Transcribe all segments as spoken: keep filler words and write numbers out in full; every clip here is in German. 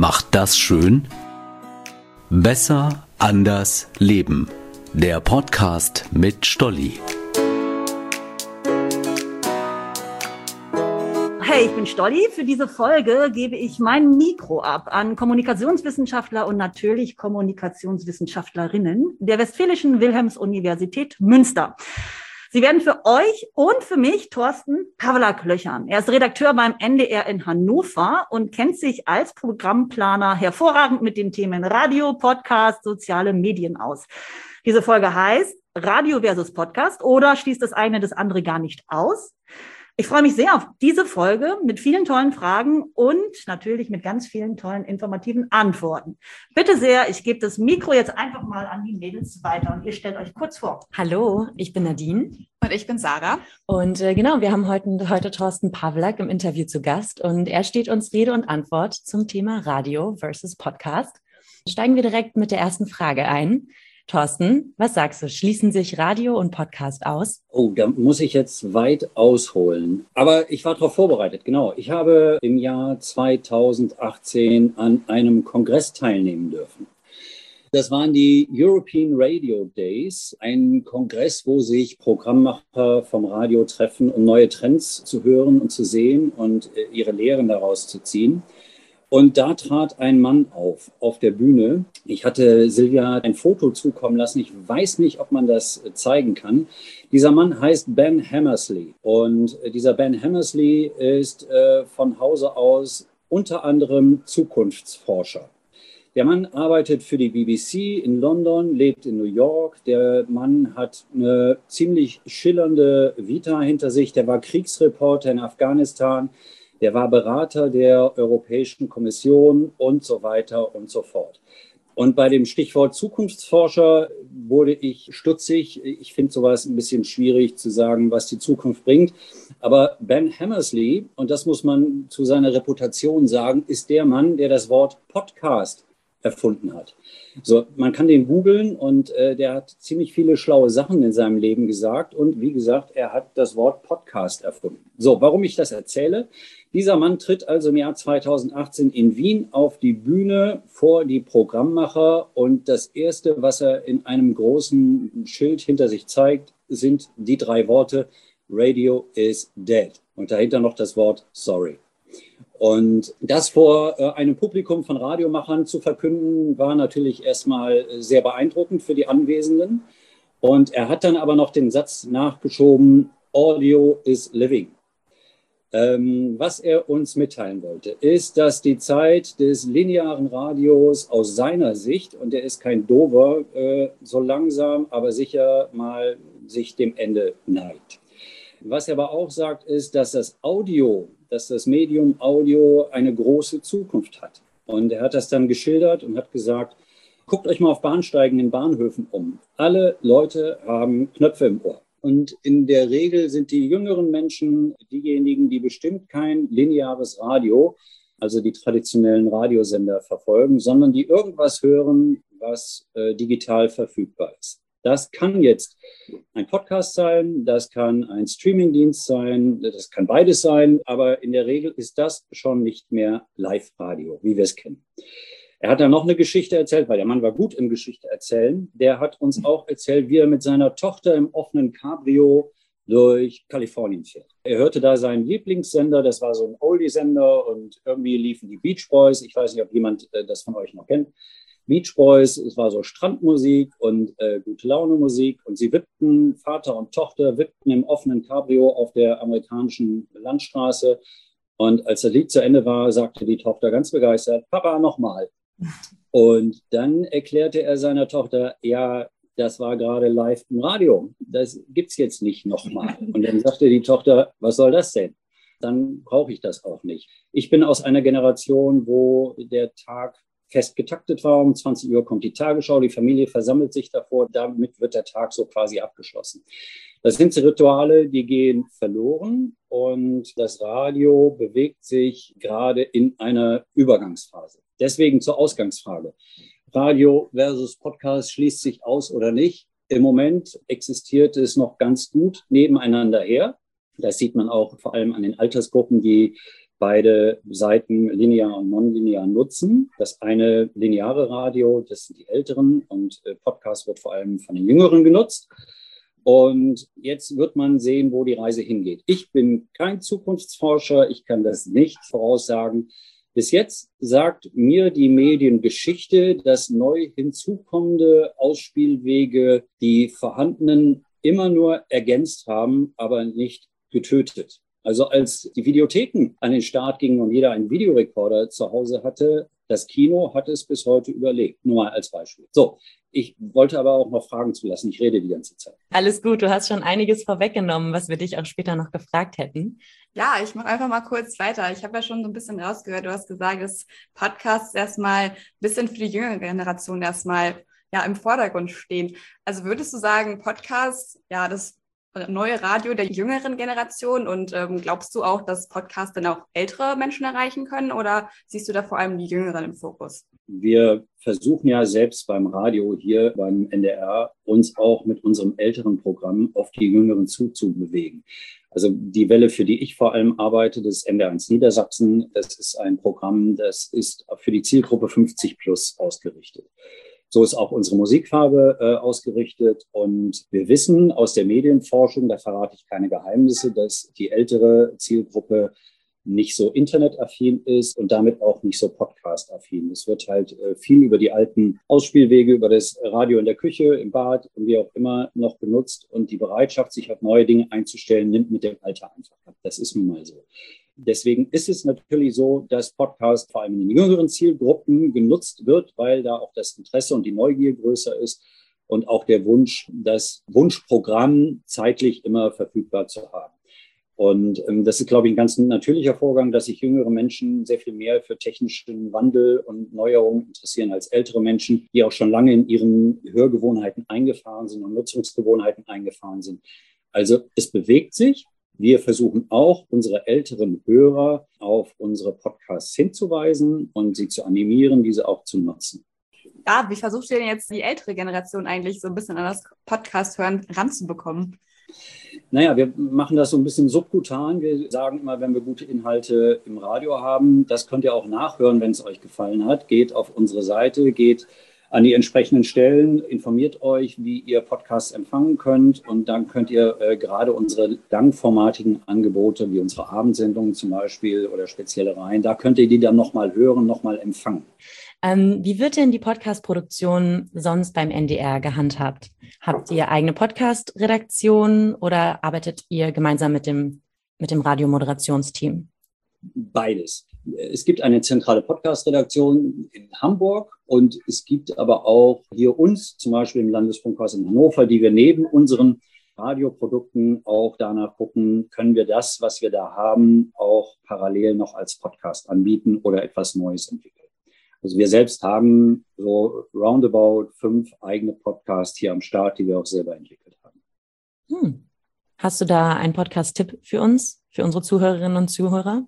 macht das schön? Besser, anders, leben. Der Podcast mit Stolli. Hey, ich bin Stolli. Für diese Folge gebe ich mein Mikro ab an Kommunikationswissenschaftler und natürlich Kommunikationswissenschaftlerinnen der Westfälischen Wilhelms-Universität Münster. Sie werden für euch und für mich Thorsten Pawlak löchern. Er ist Redakteur beim N D R in Hannover und kennt sich als Programmplaner hervorragend mit den Themen Radio, Podcast, soziale Medien aus. Diese Folge heißt Radio versus Podcast oder schließt das eine das andere gar nicht aus? Ich freue mich sehr auf diese Folge mit vielen tollen Fragen und natürlich mit ganz vielen tollen informativen Antworten. Bitte sehr, ich gebe das Mikro jetzt einfach mal an die Mädels weiter und ihr stellt euch kurz vor. Hallo, ich bin Nadine. Und ich bin Sarah. Und äh, genau, wir haben heute, heute Thorsten Pawlak im Interview zu Gast und er steht uns Rede und Antwort zum Thema Radio versus Podcast. Steigen wir direkt mit der ersten Frage ein. Thorsten, was sagst du? Schließen sich Radio und Podcast aus? Oh, da muss ich jetzt weit ausholen. Aber ich war darauf vorbereitet, genau. Ich habe im Jahr zweitausendachtzehn an einem Kongress teilnehmen dürfen. Das waren die European Radio Days, ein Kongress, wo sich Programmmacher vom Radio treffen, um neue Trends zu hören und zu sehen und ihre Lehren daraus zu ziehen. Und da trat ein Mann auf, auf der Bühne. Ich hatte Silvia ein Foto zukommen lassen. Ich weiß nicht, ob man das zeigen kann. Dieser Mann heißt Ben Hammersley. Und dieser Ben Hammersley ist äh, von Hause aus unter anderem Zukunftsforscher. Der Mann arbeitet für die B B C in London, lebt in New York. Der Mann hat eine ziemlich schillernde Vita hinter sich. Der war Kriegsreporter in Afghanistan. Der war Berater der Europäischen Kommission und so weiter und so fort. Und bei dem Stichwort Zukunftsforscher wurde ich stutzig. Ich finde sowas ein bisschen schwierig zu sagen, was die Zukunft bringt. Aber Ben Hammersley, und das muss man zu seiner Reputation sagen, ist der Mann, der das Wort Podcast erfunden hat. So, man kann den googeln und äh, der hat ziemlich viele schlaue Sachen in seinem Leben gesagt. Und wie gesagt, er hat das Wort Podcast erfunden. So, warum ich das erzähle? Dieser Mann tritt also im Jahr zweitausendachtzehn in Wien auf die Bühne vor die Programmmacher. Und das Erste, was er in einem großen Schild hinter sich zeigt, sind die drei Worte Radio is dead. Und dahinter noch das Wort sorry. Und das vor äh, einem Publikum von Radiomachern zu verkünden, war natürlich erstmal sehr beeindruckend für die Anwesenden. Und er hat dann aber noch den Satz nachgeschoben, Audio is living. Ähm, was er uns mitteilen wollte, ist, dass die Zeit des linearen Radios aus seiner Sicht, und er ist kein Dover, äh, so langsam, aber sicher mal sich dem Ende neigt. Was er aber auch sagt, ist, dass das Audio, dass das Medium Audio eine große Zukunft hat. Und er hat das dann geschildert und hat gesagt, guckt euch mal auf Bahnsteigen in Bahnhöfen um. Alle Leute haben Knöpfe im Ohr. Und in der Regel sind die jüngeren Menschen diejenigen, die bestimmt kein lineares Radio, also die traditionellen Radiosender verfolgen, sondern die irgendwas hören, was äh, digital verfügbar ist. Das kann jetzt ein Podcast sein, das kann ein Streamingdienst sein, das kann beides sein, aber in der Regel ist das schon nicht mehr Live-Radio, wie wir es kennen. Er hat dann noch eine Geschichte erzählt, weil der Mann war gut im Geschichte erzählen. Der hat uns auch erzählt, wie er mit seiner Tochter im offenen Cabrio durch Kalifornien fährt. Er hörte da seinen Lieblingssender, das war so ein Oldie-Sender und irgendwie liefen die Beach Boys. Ich weiß nicht, ob jemand äh, das von euch noch kennt. Beach Boys, es war so Strandmusik und äh, gute Laune Musik und sie wippten, Vater und Tochter wippten im offenen Cabrio auf der amerikanischen Landstraße und als das Lied zu Ende war, sagte die Tochter ganz begeistert, Papa, nochmal. Und dann erklärte er seiner Tochter, ja, das war gerade live im Radio, das gibt's jetzt nicht nochmal. Und dann sagte die Tochter, was soll das denn? Dann brauche ich das auch nicht. Ich bin aus einer Generation, wo der Tag fest getaktet war. Um zwanzig Uhr kommt die Tagesschau, die Familie versammelt sich davor, damit wird der Tag so quasi abgeschlossen. Das sind Rituale, die gehen verloren und das Radio bewegt sich gerade in einer Übergangsphase. Deswegen zur Ausgangsfrage. Radio versus Podcast schließt sich aus oder nicht? Im Moment existiert es noch ganz gut nebeneinander her. Das sieht man auch vor allem an den Altersgruppen, die beide Seiten linear und nonlinear nutzen. Das eine lineare Radio, das sind die Älteren und Podcast wird vor allem von den Jüngeren genutzt. Und jetzt wird man sehen, wo die Reise hingeht. Ich bin kein Zukunftsforscher, ich kann das nicht voraussagen. Bis jetzt sagt mir die Mediengeschichte, dass neu hinzukommende Ausspielwege die vorhandenen immer nur ergänzt haben, aber nicht getötet. Also als die Videotheken an den Start gingen und jeder einen Videorekorder zu Hause hatte, das Kino hat es bis heute überlebt. Nur mal als Beispiel. So, ich wollte aber auch noch Fragen zulassen. Ich rede die ganze Zeit. Alles gut, du hast schon einiges vorweggenommen, was wir dich auch später noch gefragt hätten. Ja, ich mache einfach mal kurz weiter. Ich habe ja schon so ein bisschen rausgehört, du hast gesagt, dass Podcasts erstmal ein bisschen für die jüngere Generation erstmal ja im Vordergrund stehen. Also würdest du sagen, Podcasts, ja, das neue Radio der jüngeren Generation, und ähm, glaubst du auch, dass Podcasts dann auch ältere Menschen erreichen können, oder siehst du da vor allem die Jüngeren im Fokus? Wir versuchen ja selbst beim Radio hier beim N D R uns auch mit unserem älteren Programm auf die Jüngeren zuzubewegen. Also die Welle, für die ich vor allem arbeite, das N D R eins Niedersachsen, das ist ein Programm, das ist für die Zielgruppe fünfzig plus ausgerichtet. So ist auch unsere Musikfarbe äh, ausgerichtet. Und wir wissen aus der Medienforschung, da verrate ich keine Geheimnisse, dass die ältere Zielgruppe nicht so internetaffin ist und damit auch nicht so podcast-affin. Es wird halt äh, viel über die alten Ausspielwege, über das Radio in der Küche, im Bad und wie auch immer noch benutzt. Und die Bereitschaft, sich auf neue Dinge einzustellen, nimmt mit dem Alter einfach ab. Das ist nun mal so. Deswegen ist es natürlich so, dass Podcast vor allem in den jüngeren Zielgruppen genutzt wird, weil da auch das Interesse und die Neugier größer ist und auch der Wunsch, das Wunschprogramm zeitlich immer verfügbar zu haben. Und ähm, das ist, glaube ich, ein ganz natürlicher Vorgang, dass sich jüngere Menschen sehr viel mehr für technischen Wandel und Neuerungen interessieren als ältere Menschen, die auch schon lange in ihren Hörgewohnheiten eingefahren sind und Nutzungsgewohnheiten eingefahren sind. Also es bewegt sich. Wir versuchen auch, unsere älteren Hörer auf unsere Podcasts hinzuweisen und sie zu animieren, diese auch zu nutzen. Ja, wie versucht ihr denn jetzt die ältere Generation eigentlich so ein bisschen an das Podcast-Hören ranzubekommen? Naja, wir machen das so ein bisschen subkutan. Wir sagen immer, wenn wir gute Inhalte im Radio haben, das könnt ihr auch nachhören, wenn es euch gefallen hat. Geht auf unsere Seite, geht an die entsprechenden Stellen, informiert euch, wie ihr Podcasts empfangen könnt, und dann könnt ihr äh, gerade unsere langformatigen Angebote, wie unsere Abendsendungen zum Beispiel oder spezielle Reihen, da könnt ihr die dann nochmal hören, nochmal empfangen. Ähm, wie wird denn die Podcast-Produktion sonst beim N D R gehandhabt? Habt ihr eigene Podcast-Redaktion oder arbeitet ihr gemeinsam mit dem, mit dem Radiomoderationsteam? Beides. Es gibt eine zentrale Podcast-Redaktion in Hamburg und es gibt aber auch hier uns, zum Beispiel im Landesfunkhaus in Hannover, die wir neben unseren Radioprodukten auch danach gucken, können wir das, was wir da haben, auch parallel noch als Podcast anbieten oder etwas Neues entwickeln. Also wir selbst haben so roundabout fünf eigene Podcasts hier am Start, die wir auch selber entwickelt haben. Hm. Hast du da einen Podcast-Tipp für uns, für unsere Zuhörerinnen und Zuhörer?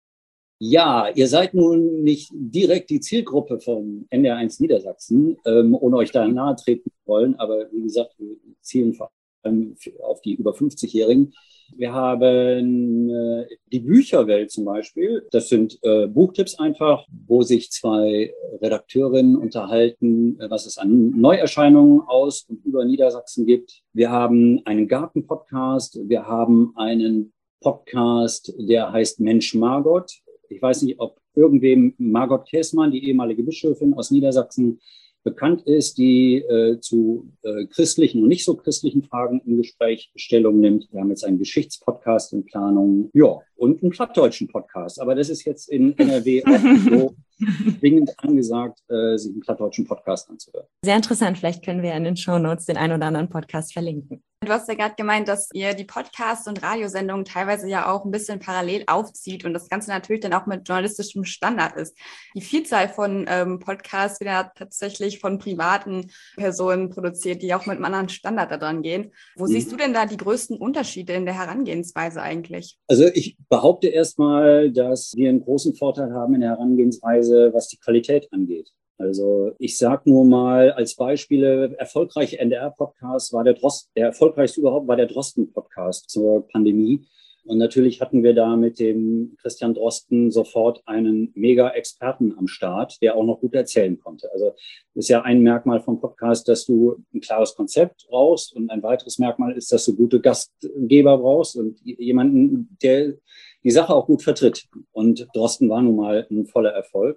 Ja, ihr seid nun nicht direkt die Zielgruppe von N D R eins Niedersachsen, ähm, ohne euch da nahe treten zu wollen. Aber wie gesagt, wir zielen vor allem auf die über fünfzigjährigen. Wir haben äh, die Bücherwelt zum Beispiel. Das sind äh, Buchtipps einfach, wo sich zwei Redakteurinnen unterhalten, was es an Neuerscheinungen aus und über Niedersachsen gibt. Wir haben einen Garten-Podcast. Wir haben einen Podcast, der heißt Mensch Margot. Ich weiß nicht, ob irgendwem Margot Käßmann, die ehemalige Bischöfin aus Niedersachsen, bekannt ist, die äh, zu äh, christlichen und nicht so christlichen Fragen im Gespräch Stellung nimmt. Wir haben jetzt einen Geschichtspodcast in Planung, ja, und einen plattdeutschen Podcast. Aber das ist jetzt in N R W auch so dringend angesagt, äh, sich einen plattdeutschen Podcast anzuhören. Sehr interessant. Vielleicht können wir in den Shownotes den einen oder anderen Podcast verlinken. Du hast ja gerade gemeint, dass ihr die Podcasts und Radiosendungen teilweise ja auch ein bisschen parallel aufzieht und das Ganze natürlich dann auch mit journalistischem Standard ist. Die Vielzahl von ähm, Podcasts wird ja tatsächlich von privaten Personen produziert, die auch mit einem anderen Standard da dran gehen. Wo mhm. siehst du denn da die größten Unterschiede in der Herangehensweise eigentlich? Also ich behaupte erstmal, dass wir einen großen Vorteil haben in der Herangehensweise, was die Qualität angeht. Also ich sage nur mal als Beispiele, erfolgreiche N D R-Podcasts war der Drosten, der erfolgreichste überhaupt war der Drosten-Podcast zur Pandemie. Und natürlich hatten wir da mit dem Christian Drosten sofort einen Mega-Experten am Start, der auch noch gut erzählen konnte. Also das ist ja ein Merkmal vom Podcast, dass du ein klares Konzept brauchst. Und ein weiteres Merkmal ist, dass du gute Gastgeber brauchst und jemanden, der die Sache auch gut vertritt. Und Drosten war nun mal ein voller Erfolg.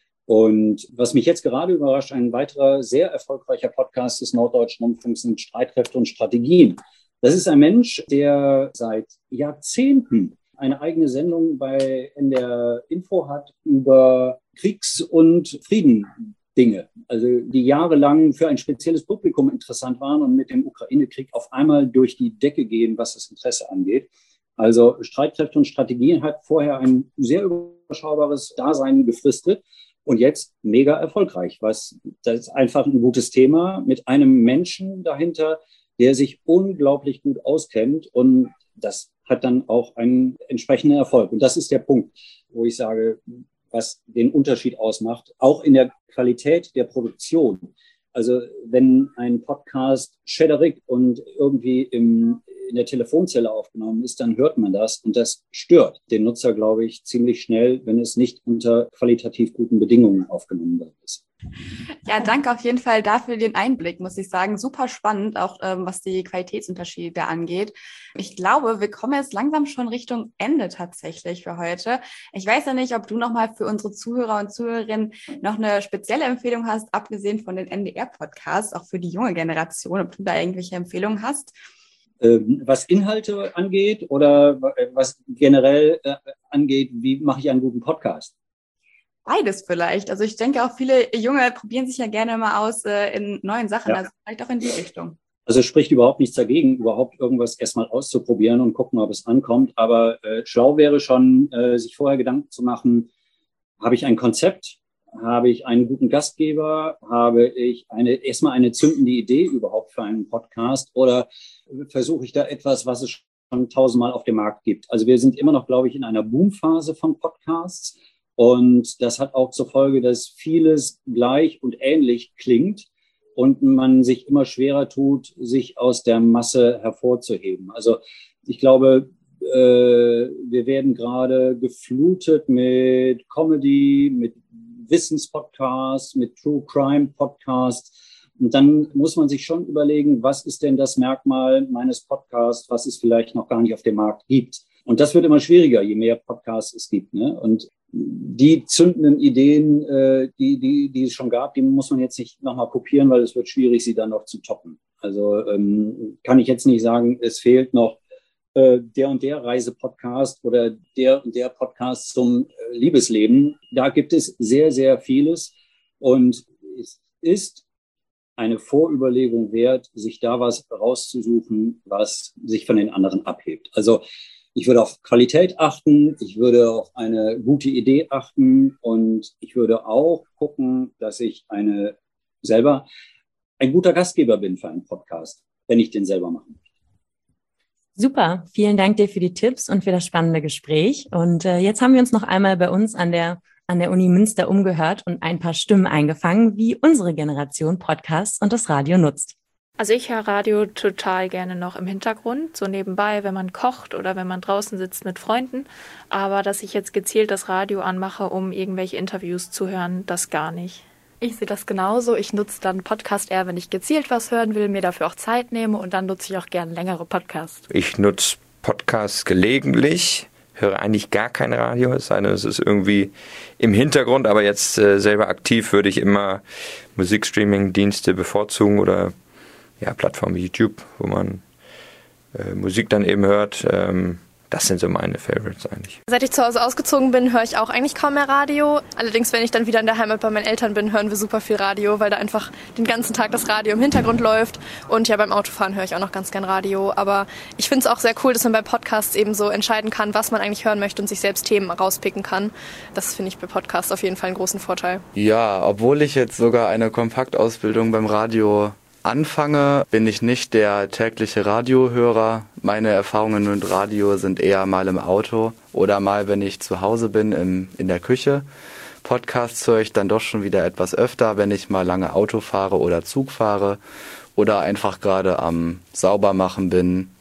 Und was mich jetzt gerade überrascht, ein weiterer sehr erfolgreicher Podcast des Norddeutschen Rundfunks sind Streitkräfte und Strategien. Das ist ein Mensch, der seit Jahrzehnten eine eigene Sendung bei N D R Info hat über Kriegs- und Friedendinge, also die jahrelang für ein spezielles Publikum interessant waren und mit dem Ukraine-Krieg auf einmal durch die Decke gehen, was das Interesse angeht. Also Streitkräfte und Strategien hat vorher ein sehr überschaubares Dasein befristet und jetzt mega erfolgreich. Was, das ist einfach ein gutes Thema mit einem Menschen dahinter, der sich unglaublich gut auskennt, und das hat dann auch einen entsprechenden Erfolg. Und das ist der Punkt, wo ich sage, was den Unterschied ausmacht, auch in der Qualität der Produktion. Also wenn ein Podcast schäderig und irgendwie im, in der Telefonzelle aufgenommen ist, dann hört man das, und das stört den Nutzer, glaube ich, ziemlich schnell, wenn es nicht unter qualitativ guten Bedingungen aufgenommen wird. Ja, danke auf jeden Fall dafür den Einblick, muss ich sagen. Super spannend, auch ähm, was die Qualitätsunterschiede angeht. Ich glaube, wir kommen jetzt langsam schon Richtung Ende tatsächlich für heute. Ich weiß ja nicht, ob du nochmal für unsere Zuhörer und Zuhörerinnen noch eine spezielle Empfehlung hast, abgesehen von den N D R-Podcasts, auch für die junge Generation, ob du da irgendwelche Empfehlungen hast. Ähm, was Inhalte angeht oder was generell äh, angeht, wie mache ich einen guten Podcast? Beides vielleicht. Also ich denke auch viele Junge probieren sich ja gerne mal aus äh, in neuen Sachen, ja. Also vielleicht auch in die Richtung. Also es spricht überhaupt nichts dagegen, überhaupt irgendwas erstmal auszuprobieren und gucken, ob es ankommt. Aber äh, schlau wäre schon, äh, sich vorher Gedanken zu machen, habe ich ein Konzept, habe ich einen guten Gastgeber, habe ich eine erstmal eine zündende Idee überhaupt für einen Podcast, oder versuche ich da etwas, was es schon tausendmal auf dem Markt gibt. Also wir sind immer noch, glaube ich, in einer Boomphase von Podcasts. Und das hat auch zur Folge, dass vieles gleich und ähnlich klingt und man sich immer schwerer tut, sich aus der Masse hervorzuheben. Also ich glaube, äh, wir werden gerade geflutet mit Comedy, mit Wissenspodcasts, mit True Crime Podcasts. Und dann muss man sich schon überlegen, was ist denn das Merkmal meines Podcasts, was es vielleicht noch gar nicht auf dem Markt gibt. Und das wird immer schwieriger, je mehr Podcasts es gibt, ne? Und die zündenden Ideen, äh, die, die, die es schon gab, die muss man jetzt nicht nochmal kopieren, weil es wird schwierig, sie dann noch zu toppen. Also ähm, kann ich jetzt nicht sagen, es fehlt noch äh, der und der Reisepodcast oder der und der Podcast zum äh, Liebesleben. Da gibt es sehr, sehr vieles. Und es ist eine Vorüberlegung wert, sich da was rauszusuchen, was sich von den anderen abhebt. Also ich würde auf Qualität achten, ich würde auf eine gute Idee achten, und ich würde auch gucken, dass ich eine selber ein guter Gastgeber bin für einen Podcast, wenn ich den selber mache. Super, vielen Dank dir für die Tipps und für das spannende Gespräch. Und äh, jetzt haben wir uns noch einmal bei uns an der an der Uni Münster umgehört und ein paar Stimmen eingefangen, wie unsere Generation Podcasts und das Radio nutzt. Also ich höre Radio total gerne noch im Hintergrund, so nebenbei, wenn man kocht oder wenn man draußen sitzt mit Freunden. Aber dass ich jetzt gezielt das Radio anmache, um irgendwelche Interviews zu hören, das gar nicht. Ich sehe das genauso. Ich nutze dann Podcast eher, wenn ich gezielt was hören will, mir dafür auch Zeit nehme, und dann nutze ich auch gerne längere Podcasts. Ich nutze Podcasts gelegentlich, höre eigentlich gar kein Radio, es sei denn, es ist irgendwie im Hintergrund, aber jetzt äh, selber aktiv würde ich immer Musikstreaming-Dienste bevorzugen oder ja, Plattformen wie YouTube, wo man äh, Musik dann eben hört. Ähm, das sind so meine Favorites eigentlich. Seit ich zu Hause ausgezogen bin, höre ich auch eigentlich kaum mehr Radio. Allerdings, wenn ich dann wieder in der Heimat bei meinen Eltern bin, hören wir super viel Radio, weil da einfach den ganzen Tag das Radio im Hintergrund läuft. Und ja, beim Autofahren höre ich auch noch ganz gern Radio. Aber ich finde es auch sehr cool, dass man bei Podcasts eben so entscheiden kann, was man eigentlich hören möchte und sich selbst Themen rauspicken kann. Das finde ich bei Podcasts auf jeden Fall einen großen Vorteil. Ja, obwohl ich jetzt sogar eine Kompaktausbildung beim Radio anfange, bin ich nicht der tägliche Radiohörer. Meine Erfahrungen mit Radio sind eher mal im Auto oder mal, wenn ich zu Hause bin, im, in der Küche. Podcasts höre ich dann doch schon wieder etwas öfter, wenn ich mal lange Auto fahre oder Zug fahre oder einfach gerade am Saubermachen bin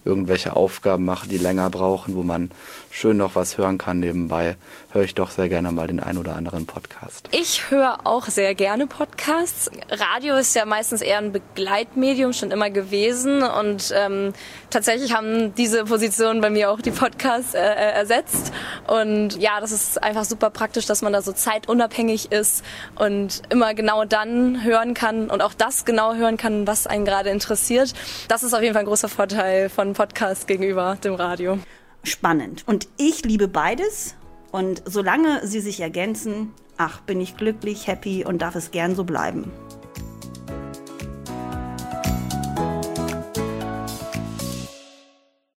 irgendwelche Aufgaben mache, die länger brauchen, wo man schön noch was hören kann nebenbei, höre ich doch sehr gerne mal den ein oder anderen Podcast. Ich höre auch sehr gerne Podcasts. Radio ist ja meistens eher ein Begleitmedium, schon immer gewesen. Und ähm, tatsächlich haben diese Positionen bei mir auch die Podcasts äh, ersetzt. Und ja, das ist einfach super praktisch, dass man da so zeitunabhängig ist und immer genau dann hören kann und auch das genau hören kann, was einen gerade interessiert. Das ist auf jeden Fall ein großer Vorteil von Podcasts gegenüber dem Radio. Spannend. Und ich liebe beides. Und solange sie sich ergänzen, ach, bin ich glücklich, happy und darf es gern so bleiben.